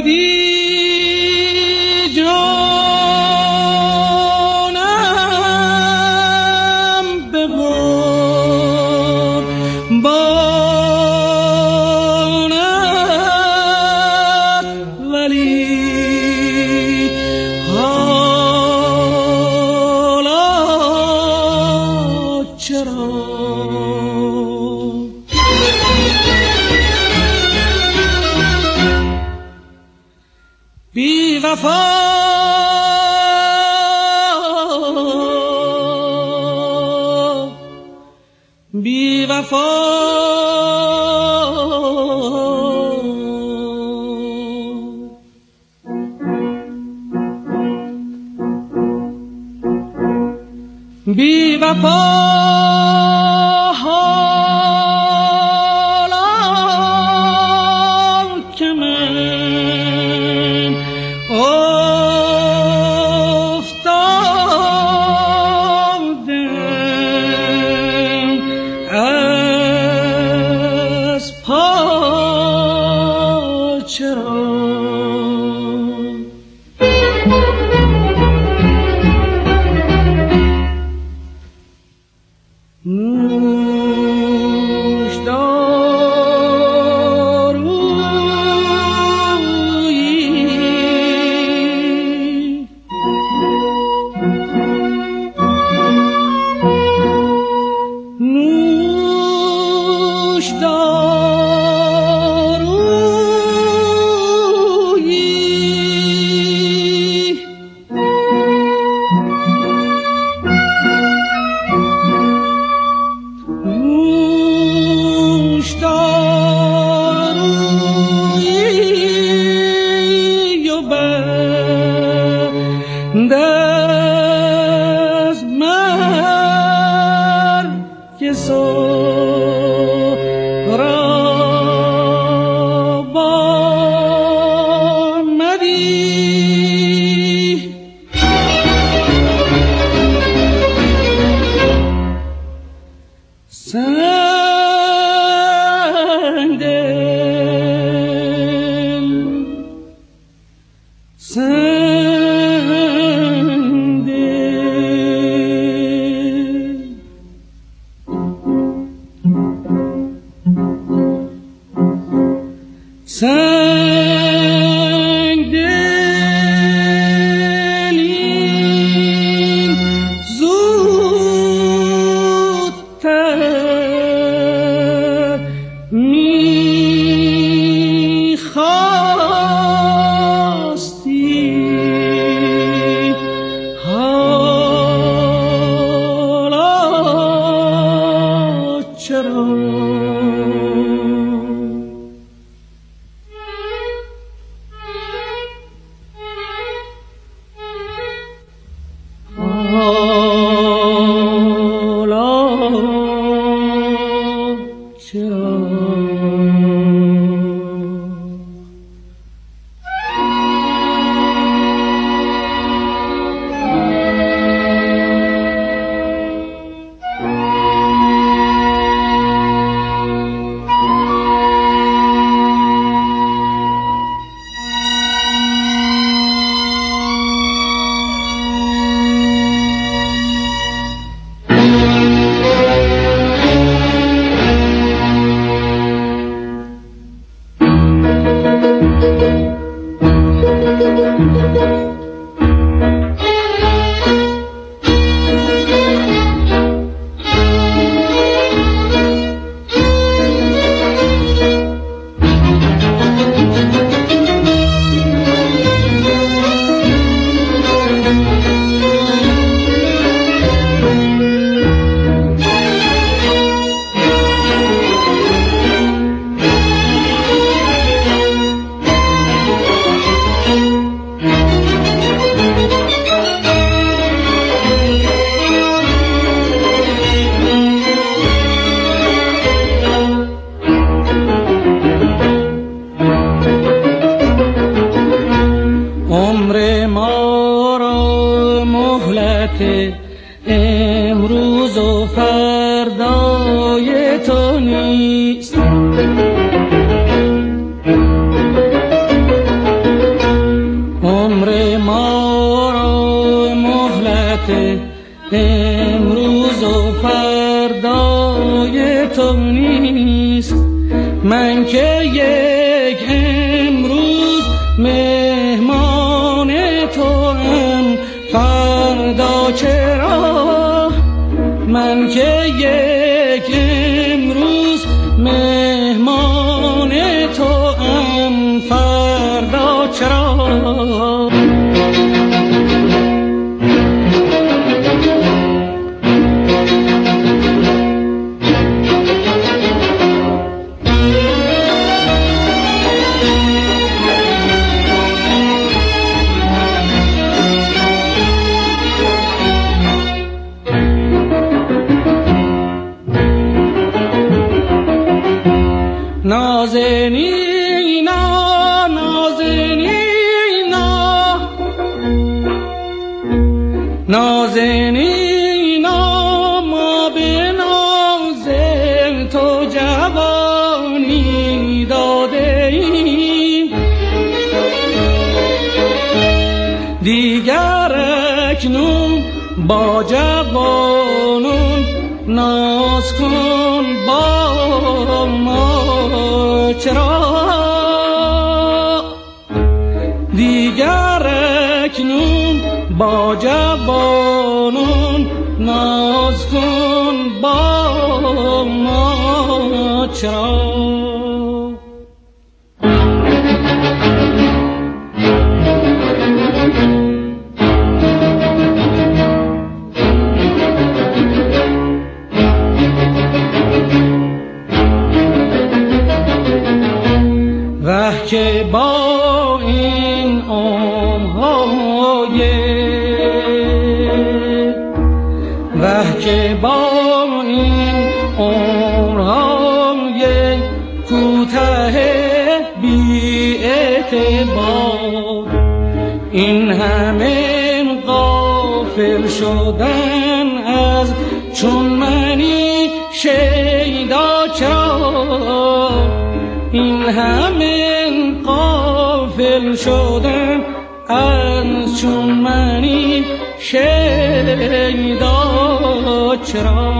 بی وفا بی وفا امروز و فردای تو نیست. حقیقت امروز و فردای تو نیست. من که یک امروز مهمان تو ام، فردا چرا؟ من که یک امروز مهمان تو ام، فردا چرا؟ نازنینا نازنینا نازنینا، ما به ناز تو جوانی داده ایم، دیگر اکنون با جوانون ناز کن با ما چرا؟ دیگر اکنون با جوانون ناز کن با ما چرا؟ که با این عمرهای که با این عمرهای کوتاه بی اعتبار، این همه غافل شدن از چون منی شیدا چرا؟ این همه غافل شدن از چون منی شیدا چرا؟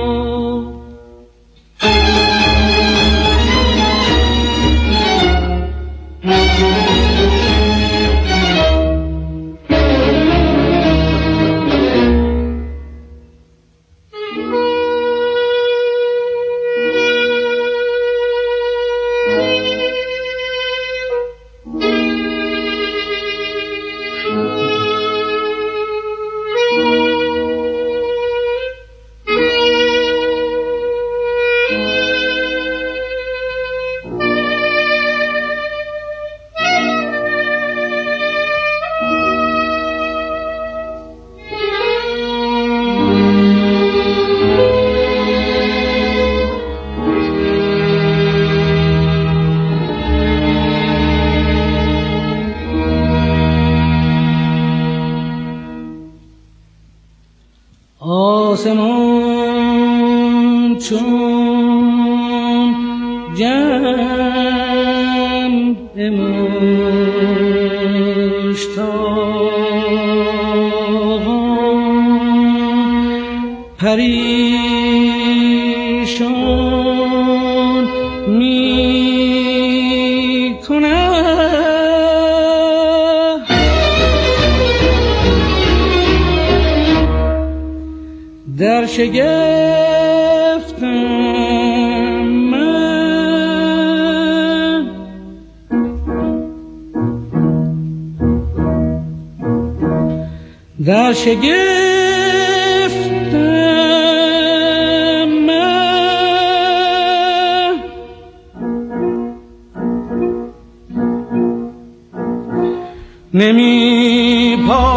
آسمان چون جمع مشتاقان پریشان می کند، در شگفتم من در شگفتم من نمی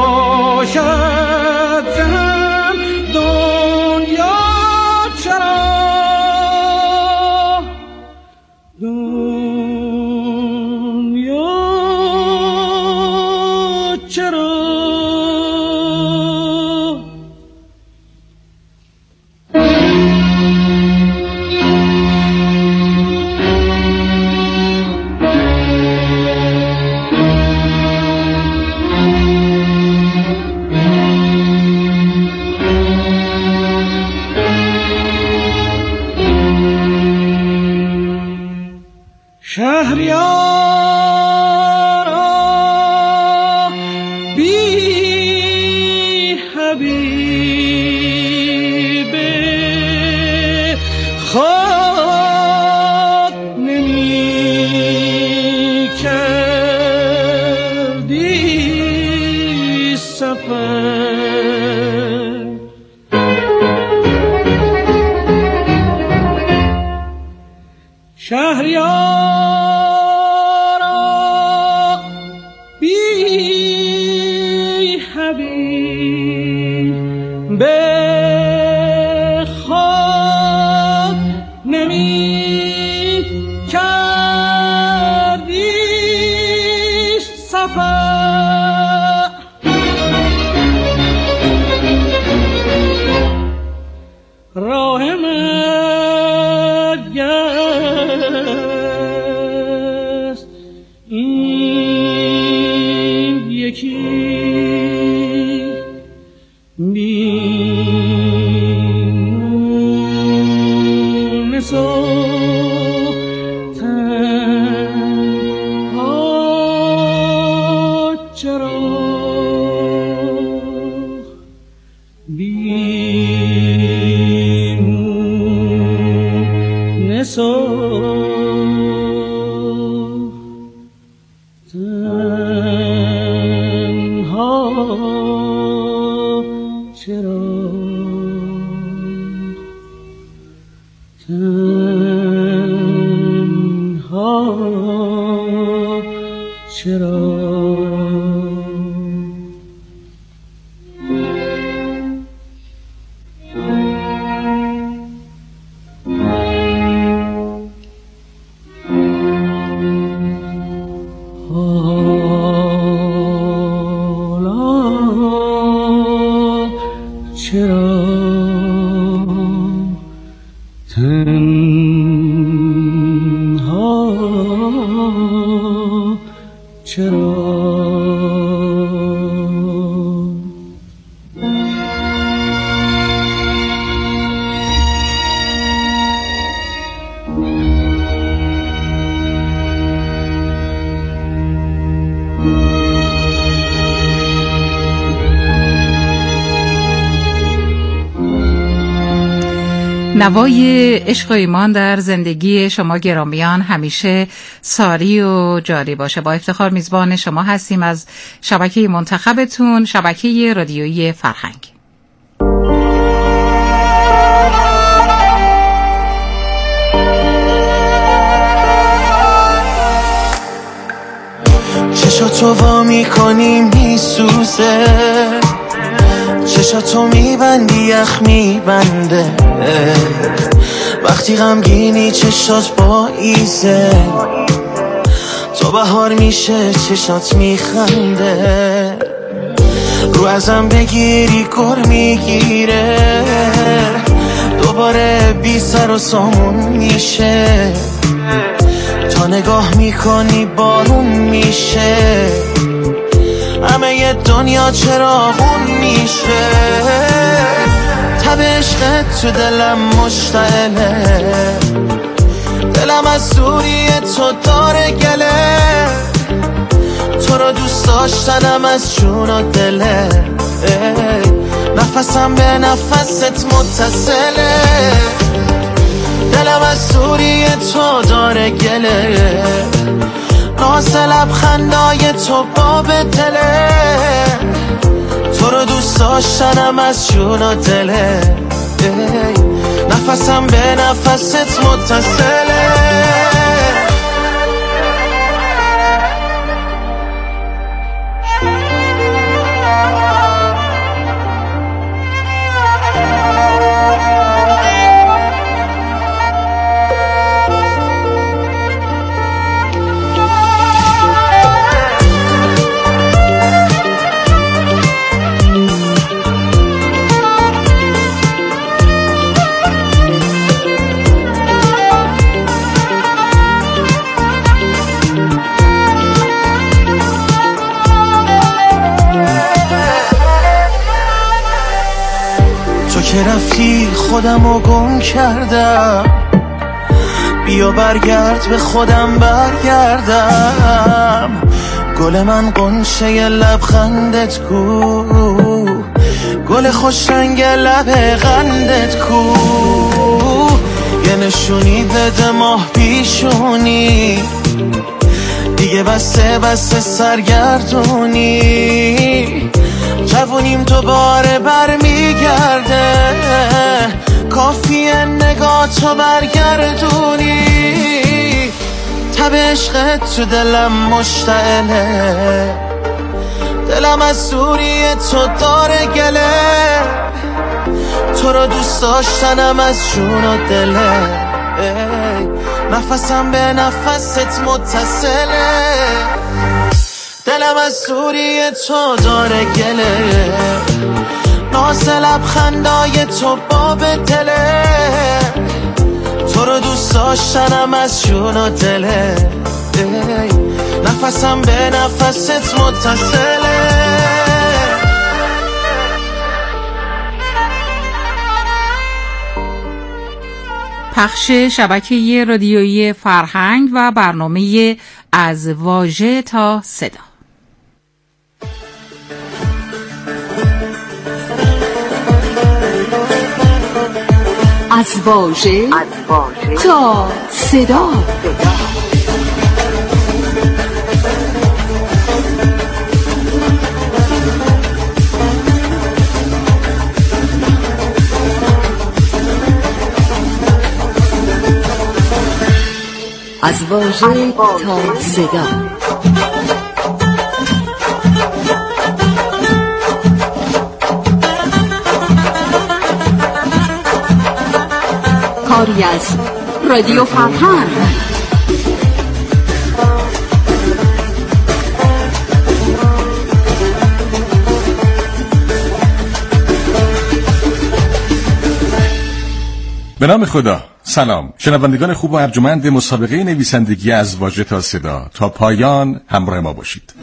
پاشد زن دنیا چرا؟ دنیا چرا؟ حبیب خود نمی کردی سفر. شهریارا بی حبیب به خود نمی کردی سفر. راه مرگست این یکی بیمونس و تنها چرا بیمونس و نوای عشق و ایمان در زندگی شما گرامیان همیشه ساری و جاری باشه. با افتخار میزبان شما هستیم از شبکه منتخبتون، شبکه رادیویی فرهنگ. چشاتو وا میکنی میسوزه، چشاتو میبندی یخ میبنده، وقتی غمگینی چشات با ایزه، تو بهار میشه چشات میخنده، رو ازم بگیری گر میگیره، دوباره بی سر و سامون میشه، تا نگاه میکنی بارون میشه، همه ی دنیا چراغون میشه، تب عشقت تو دلم مشتعله، دلم از دوری تو داره گله، تو رو دوست داشتنم از جون و دله، نفسم به نفست متصله، دلم از دوری تو داره گله، ناز لبخندای تو باب دله، تو رو دوست داشتنم از جون و دله، نفسم به نفست متصله. که رفتی خودمو گم کردم، بیا برگرد به خودم برگردم، گل من قنچه لبخندت کو، گل خوش رنگ لب قندت کو، یه نشونی بده ماه پیشونی، دیگه بسته سرگردونی، جوونیم دوباره برمیگرده، کافیه نگاه تو برگردونی، تب عشقت تو دلم مشتعله، دلم از دوری تو داره گله، تو رو دوست داشتنم از جون و دله، نفسم به نفست متصله، دلم از دوری تو داره گله، ناز لبخندای تو باب دله، تو رو دوست داشتنم از جون و دله، نفسم به نفست متصله. پخش شبکه رادیویی فرهنگ و برنامه از واژه تا صدا. از واژه تا صدا. از واژه تا صدا. کاری از رادیو فرهنگ. به نام خدا. سلام شنوندگان خوب و ارجمند مسابقه نویسندگی از واژه تا صدا، تا پایان همراه ما باشید.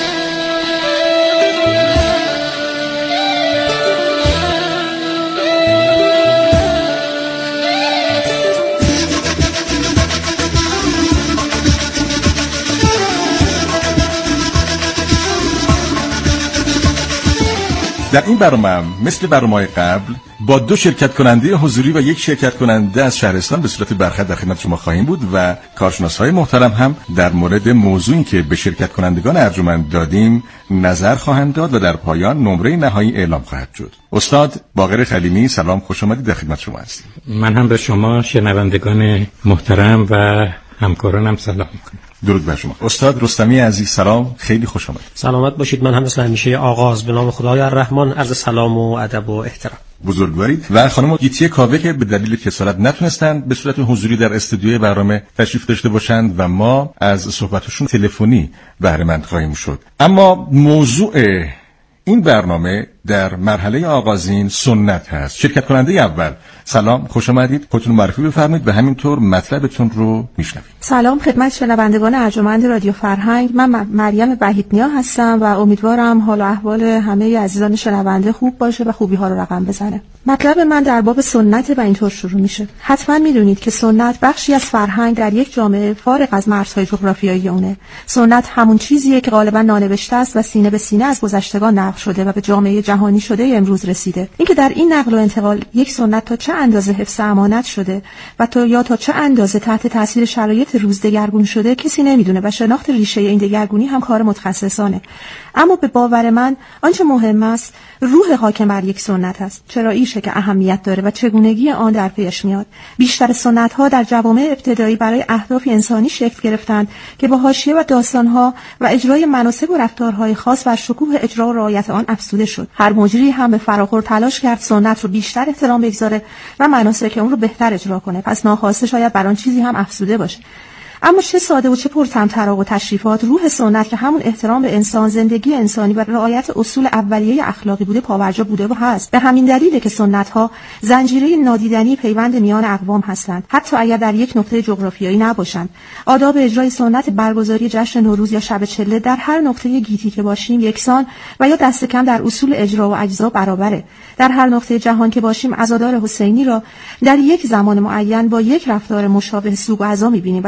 در این برنامه مثل برنامه‌های قبل با 2 شرکت کننده حضوری و 1 شرکت کننده از شهرستان به صورت برخط در خدمت شما خواهیم بود و کارشناس‌های محترم هم در مورد موضوعی که به شرکت کنندگان ارجمند دادیم نظر خواهند داد و در پایان نمره نهایی اعلام خواهد شد. استاد باقر خلیمی سلام، خوش آمدید، در خدمت شما هستیم. من هم به شما شنوندگان محترم و همکارانم سلام می‌کنم. درود بر شما. استاد رستمی عزیز سلام، خیلی خوش آمدید. سلامت باشید. من هم مثل همیشه آغاز به نام خدای الرحمن عرض سلام و ادب و احترام. بزرگوارید. و خانم گیتی کاوه که به دلیل کسالت نتونستند به صورت حضوری در استودیوی برنامه تشریف داشته باشند و ما از صحبتشون تلفنی بهره مند خواهیم شد. اما موضوع این برنامه در مرحله آغازین سنت هست. شرکت کننده اول سلام، خوش آمدید، خودتون معرفی بفرمایید و همینطور مطلبتون رو میشنویم. سلام خدمت شنوندگان ارجمند رادیو فرهنگ. من مریم وحیدنیا هستم و امیدوارم حال و احوال همه عزیزان شنونده خوب باشه و خوبی ها رو رقم بزنه. مطلب من در باب سنت و اینطور شروع میشه. حتما میدونید که سنت بخشی از فرهنگ در یک جامعه فارغ از مرزهای جغرافیایی اونه. سنت همون چیزیه که غالبا نانوشته است و سینه به سینه از گذشتگان نقل شده و به جامعه جهانی شده امروز رسیده. اینکه در این نقل و انتقال یک سنت تا چه اندازه حفظ امانت شده و تا چه اندازه تحت تاثیر شرایط روز دگرگون شده کسی نمیدونه و شناخت ریشه این دگرگونی هم کار متخصصانه. اما به باور من آنچه مهم است روح حاکم بر یک سنت است. چرا ایشه که اهمیت داره و چگونگی آن در پیش میاد. بیشتر سنت ها در جوامع ابتدایی برای اهداف انسانی شکل گرفتند که با حاشیه و داستان ها و اجرای مناسک و رفتارهای خاص بر شکوه اجرا و رعایت آن افزوده شد. هر مجری هم به فراخور تلاش کرد سنت رو بیشتر احترام بگذاره و مناسک اون رو بهتر اجرا کنه. پس ناخواسته شاید بر آن چیزی هم افزوده باشه. اما چه ساده و چه پرطمطراق و تشریفات روح سنت که همون احترام به انسان، زندگی انسانی و رعایت اصول اولیه اخلاقی بوده پابرجا بوده و هست. به همین دلیله که سنت‌ها زنجیره نادیدنی پیوند میان اقوام هستند، حتی اگر در یک نقطه جغرافیایی نباشند. آداب اجرای سنت برگزاری جشن نوروز یا شب چله در هر نقطه گیتی که باشیم یکسان و یا دست کم در اصول اجرا و اجزا برابره. در هر نقطه جهان که باشیم عزادار حسینی را در یک زمان معین با یک رفتار مشابه سوگ و عزا می‌بینیم و چه بسا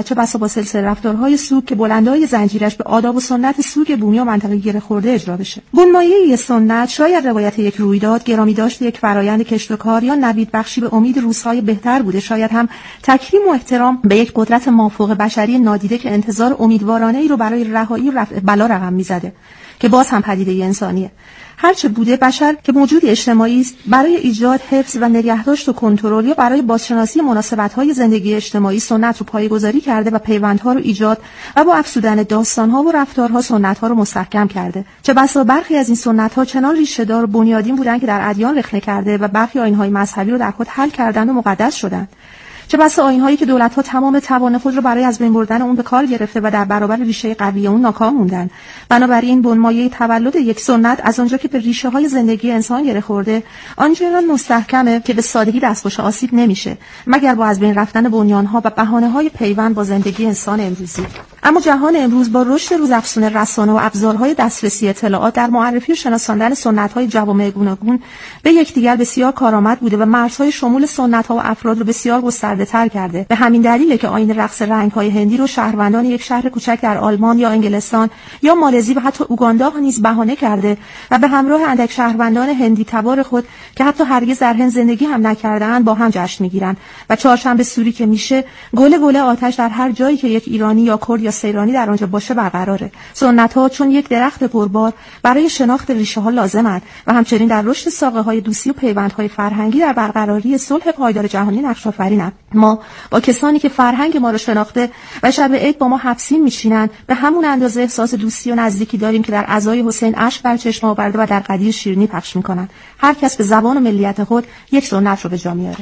با سلسله رفتارهای سوگ که بلندای زنجیرش به آداب و سنت سوگ بومی و منطقه گره خورده اجرا بشه. بنمایه سنت شاید روایت یک رویداد، گرامی داشت یک فرایند کشت و کار یا نوید بخشی به امید روزهای بهتر بوده، شاید هم تکریم و احترام به یک قدرت مافوق بشری نادیده که انتظار امیدوارانه‌ای رو برای رهایی و رفع بلا رقم میزده که باز هم پدیده انسانیه. هرچه بوده، بشر که موجود اجتماعی است، برای ایجاد، حفظ و نگهداشت و کنترل یا برای بازشناسی مناسبت‌های زندگی اجتماعی سنت رو پایه‌گذاری کرده و پیوندها رو ایجاد و با افزودن داستان‌ها و رفتارها سنت‌ها رو مستحکم کرده. چه بسا برخی از این سنت‌ها چنان ریشه‌دار و بنیادین بودن که در ادیان رخنه کرده و برخی آیین‌های مذهبی رو در خود حل کردند و مقدس شدند. چه بسا آیین‌هایی که دولت‌ها تمام توان خود را برای از بین بردن اون به کار گرفته و در برابر ریشه قوی اون ناکام موندن. بنابراین بنمایه تولد یک سنت از آنجا که به ریشه‌های زندگی انسان گره خورده، آنچنان مستحکمه که به سادگی دستخوش آسیب نمیشه، مگر با از بین رفتن بنیان‌ها و بهانه‌های پیوند با زندگی انسان امروزی. اما جهان امروز با رشد روزافزون رسانه و ابزارهای دسترسی اطلاعات در معرفی و شناساندن سنت‌های جوامع گوناگون به یکدیگر بسیار کارآمد بوده و مرزهای شمول سنت‌ها و افراد را بسیار گسترده‌تر کرده. به همین دلیله که آیین رقص رنگ‌های هندی رو شهروندان یک شهر کوچک در آلمان یا انگلستان یا مالزی و حتی اوگاندا نیز بهانه کرده و به همراه اندک شهروندان هندی تبار خود که حتی هرگز در هند زندگی هم نکرده‌اند با هم جشن می‌گیرند و چهارشنبه سوری که میشه گله آتش در هر جایی که یک ایرانی یا کرد یا سیرانی در آنجا باشه برقراره. سنت‌ها چون یک درخت پربار برای شناخت ریشه‌ها لازمند و همچنین در رشد ساقه‌های دوستی و پیوندهای فرهنگی در برقراری صلح پایدار جهانی نقش آفرینند. ما با کسانی که فرهنگ ما رو شناخته و شب عید با ما حبسین میشینن به همون اندازه احساس دوستی و نزدیکی داریم که در عزای حسین اشک بر چشم آورده و در قدیر شیرینی پخش میکنن. هر کس به زبان و ملیت خود یک سنت رو به جا میاره.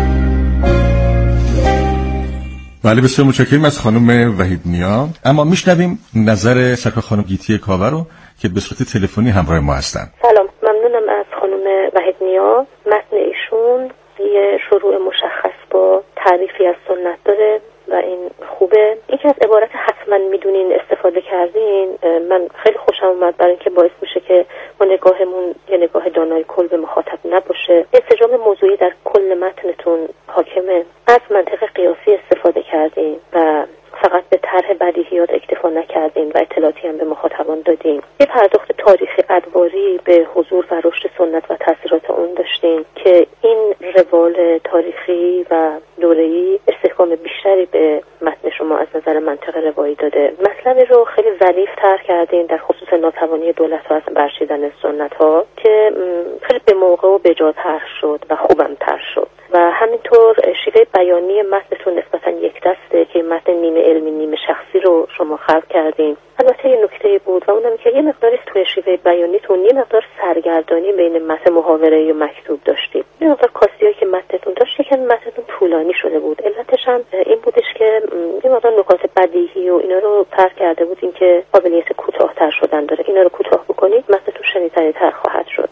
بله، بسیار متشکرم از خانم وحیدنیا. اما میشنویم نظر سرکار خانم گیتی کاوه رو که به صورت تلفنی همراه ما هستن. سلام، ممنونم از خانم وحیدنیا. متن ایشون یه شروع مشخص با تعریفی از سنت داره و این خوبه. یکی از عبارت حتما میدونین استفاده کردین من خیلی خوشم اومد، برای اینکه باعث میشه که ما نگاهمون یه نگاه دانای کل به مخاطب نباشه. انسجام موضوعی در کل متنتون حاکمه. از منطق قیاسی استفاده کردین و فقط به طرح بدیهیات اکتفا نکردین و اطلاعاتی هم به مخاطبان دادین. یه پرداخت تاریخی ادواری به حضور و رشد سنت و تاثیرات اون داشتین که این روال تاریخی و دوره‌ای استحکام بیشتری به متن شما از نظر منطق روایی داده. مطلبی رو خیلی ظریف‌تر کردین در خصوص ناتوانی دولت‌ها از برچیدن سنت‌ها که خیلی به موقع و بجاتر شد و خوبم تر شد و همینطور شیوه بیانی متنتون نسبتاً یک دسته که متن نیمه علمی نیمه شخصی رو شما خلق کردین. البته یه نکته بود و اونم که یه مقداری توی شیوه بیانیتون یه مقدار سرگردانی بین متن محاوره‌ای و مکتوب داشتید. یه مقدار کاستیایی که متنتون داشت که متنتون طولانی شده بود. علتش هم این بودش که یه مقدار نکات بدیهی و اینا رو ترک کرده بودین که قابلیت کوتاه‌تر شدن داره. اینا رو کوتاه بکنید متنتون شنیدنی‌تر خواهد شد.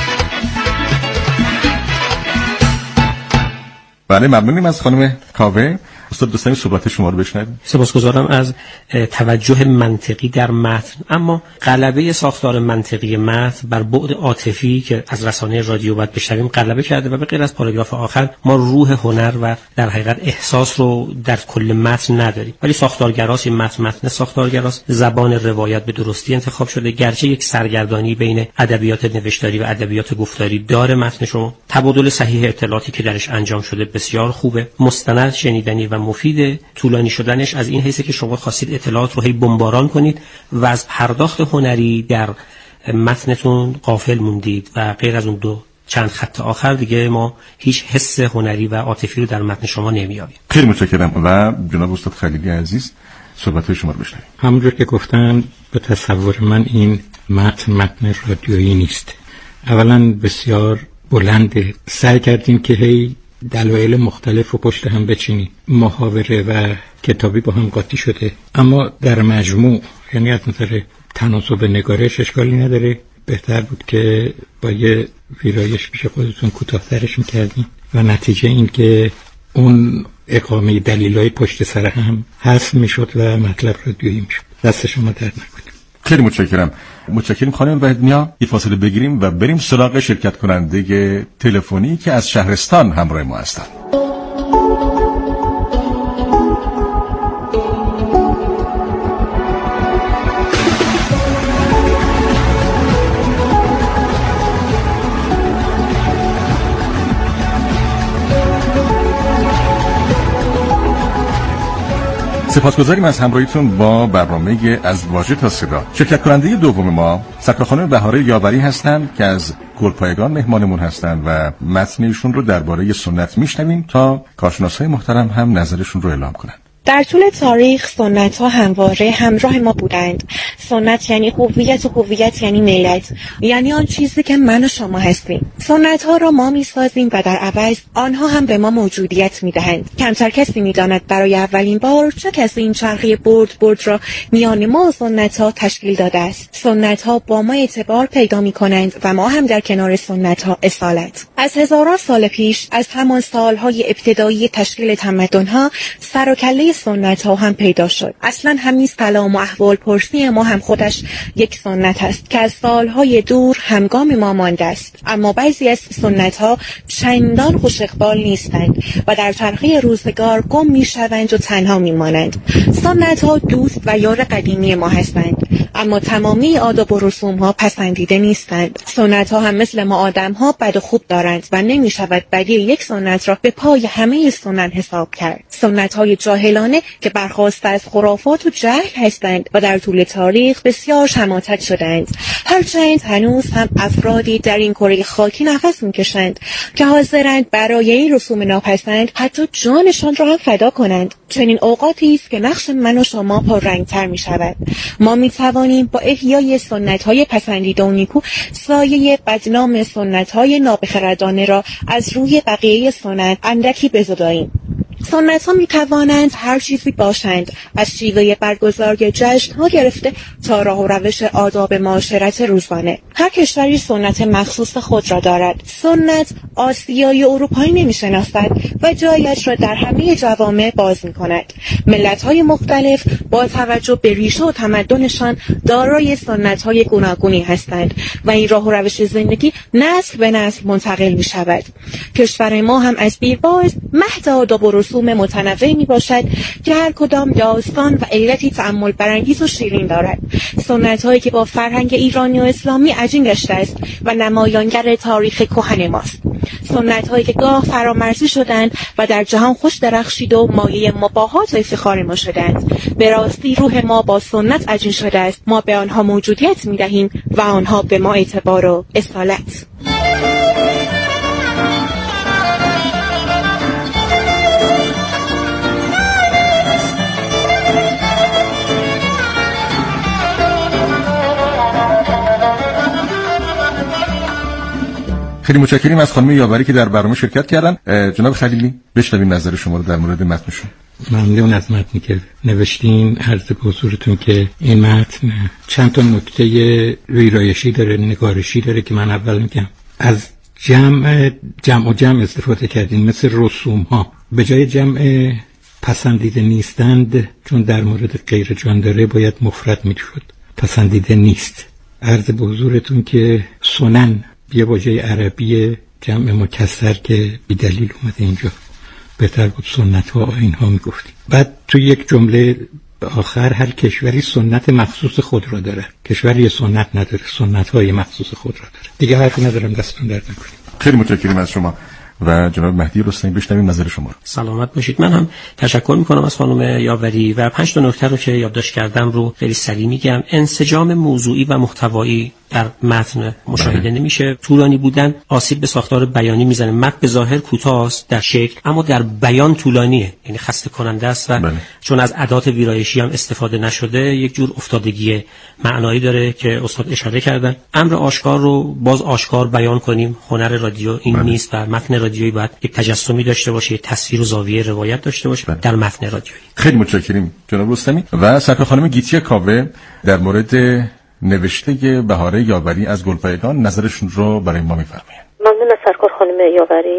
بله، ممنونیم از خانم کاوه. استاد دوستانی صحبت شما رو بشنویم. سپاسگزارم از توجه منطقی در متن. اما غلبه ساختار منطقی متن بر بعد عاطفی که از رسانه رادیو باید بشنویم غلبه کرده و به غیر از پاراگراف آخر ما روح هنر و در حقیقت احساس رو در کل متن نداریم. ولی ساختارگراست، این متن ساختارگراست، زبان روایت به درستی انتخاب شده، گرچه یک سرگردانی بین ادبیات نوشتاری و ادبیات گفتاری داره متن شما. تبادل صحیح اطلاعاتی که درش انجام شده بسیار خوبه، مستند، شنیدنی و مفید. طولانی شدنش از این حیث که شما خواستید اطلاعات رو هی بمباران کنید و از پرداخت هنری در متنتون غافل موندید و غیر از اون چند خط آخر دیگه ما هیچ حس هنری و عاطفی رو در متن شما نمیابیم. خیلی متشکرم و جناب استاد خلیلی عزیز صحبت شما رو بشنویم. همونجور که گفتن به تصور من این متن رادیویی نیست. اولا بسیار بلنده. سعی کردیم که هی دلایل مختلف رو پشت هم بچینیم، محاوره و کتابی با هم قاطی شده، اما در مجموع یعنی از نظر تناسب نگارش اشکالی نداره. بهتر بود که با یه ویرایش پیش خودتون کوتاه‌ترش می‌کردیم و نتیجه این که اون اقامه دلایل پشت سر هم حذف میشد و مطلب رادیویی میشد. دست شما درد نکنه. خیلی متشکرم خانم وحیدنیا. یه فاصله بگیریم و بریم سراغ شرکت کننده تلفنی که از شهرستان همراه ما هستند. سپاسگزاریم از همراهیتون با برنامه از واژه تا صدا. شرکت کننده دوم ما سرکار خانم بهاره یاوری هستند که از گلپایگان مهمانمون هستند و متن ایشون رو درباره سنت میشنویم تا کارشناسای محترم هم نظرشون رو اعلام کنن. در طول تاریخ سنت ها همواره همراه ما بودند. سنت یعنی هویت و هویت یعنی ملت، یعنی آن چیزی که من و شما هستیم. سنت ها را ما می سازیم و در عوض آنها هم به ما موجودیت می دهند. کمتر کسی می داند برای اولین بار چه کسی این چرخه برد را میان ما و سنت ها تشکیل داده است. سنت ها با ما اعتبار پیدا می کنند و ما هم در کنار سنت ها اصالت. از هزاران سال پیش، از همان سالهای ابتدایی تشکیل تمدن ها، سر و کله سنت ها هم پیدا شد. اصلا همین سلام و احوال پرسی ما هم خودش یک سنت است که از سالهای دور همگام ما مانده است. اما بعضی از سنت ها چندان خوش اقبال نیستند و در چرخه روزگار گم می شوند و تنها می مانند. سنت ها دوست و یار قدیمی ما هستند، اما تمامی آداب و رسوم ها پسندیده نیستند. سنت ها هم مثل ما آدم ها بد و خوب دارند و نمی شود بدی یک سنت را به پای همه سنن حساب کرد. سنت های جاهلانه که برخواسته از خرافات و جهل هستند و در طول تاریخ بسیار شماتت شدند، هرچند هنوز هم افرادی در این کره خاکی نفس میکشند که حاضرند برای این رسوم ناپسند حتی جانشان را هم فدا کنند. چنین اوقاتی است که نقش من و شما پررنگتر می شود. ما می توانیم با احیای سنت های پسندیده و نیکو سایه بدنام سنت های نابخردانه را از روی بقیه سنت اندکی بزداییم. سنت ها می توانند هر چیزی باشند، از شیوه برگزاری جشن ها گرفته تا راه و روش آداب معاشرت روزانه. هر کشوری سنت مخصوص خود را دارد. سنت آسیایی و اروپایی نمی شناسد و جایش را در همه جوامع باز می کند. ملت های مختلف با توجه به ریشه و تمدنشان دارای سنت های گوناگونی هستند و این راه و روش زندگی نسل به نسل منتقل می شود. کشور ما هم از دیرباز مهد آداب و رسوم متنوع می باشد که هر کدام داستان و علتی تأمل برانگیز و شیرین دارد. سنت هایی که با فرهنگ ایرانی و اسلامی عجین گشته است و نمایانگر تاریخ کهن ماست. سنت هایی که گاه فرامرزی شدند و در جهان خوش درخشید و مایه مباهات و افتخار ما شدند. به راستی روح ما با سنت عجین شده است. ما به آنها موجودیت می دهیم و آنها به ما اعتبار و اصالت. خیلی متشکریم از خانم یاوری که در برنامه شرکت کردن. جناب خلیلی بشنویم نظر شما رو در مورد متنشون. ممنون از متنی که نوشتین. عرض به حضورتون که این متن چند تا نکته ویرایشی داره، نگارشی داره که من اول میگم. از جمع استفاده کردین، مثل رسوم ها. به جای جمع پسندیده نیستند، چون در مورد غیر جان داره باید مفرد میشد، پسندیده نیست. عرض به حضورتون که سنن یه واژه عربی جمع مکسر که بی دلیل اومده اینجا، بهتر بود سنت ها آیین ها میگفتیم. بعد تو یک جمله آخر هر کشوری سنت مخصوص خود را داره. کشوری سنت نداره، سنت های مخصوص خود را داره. دیگه حرفی ندارم، دستتون درد نکنه. خیلی متشکریم از شما و جناب مهدی رستمی بشنویم نظر شما رو. سلامت باشید. من هم تشکر میکنم از خانم یاوری و 5 تا نکته رو که یادداشت کردم رو خیلی سریع میگم. انسجام موضوعی و محتوایی در متن مشاهده نمیشه. طولانی بودن آسیب به ساختار بیانی میزنه. متن به ظاهر کوتاه است در شکل، اما در بیان طولانیه، یعنی خسته کننده است و چون از ادوات ویرایشی هم استفاده نشده یک جور افتادگی معنایی داره که استاد اشاره کردن. امر آشکار رو باز آشکار بیان کنیم. هنر رادیو این نیست و متن رادیویی باید یک تجسمی داشته باشه، تصویر و زاویه روایت داشته باشه در متن رادیویی. خیلی متشکریم جناب رستمی. و سرکار خانم گیتی کاوه در مورد نوشته بهاره یاوری از گلپایگان نظرشون رو برای ما میفرمایند. ممنون از سرکار خانم یاوری.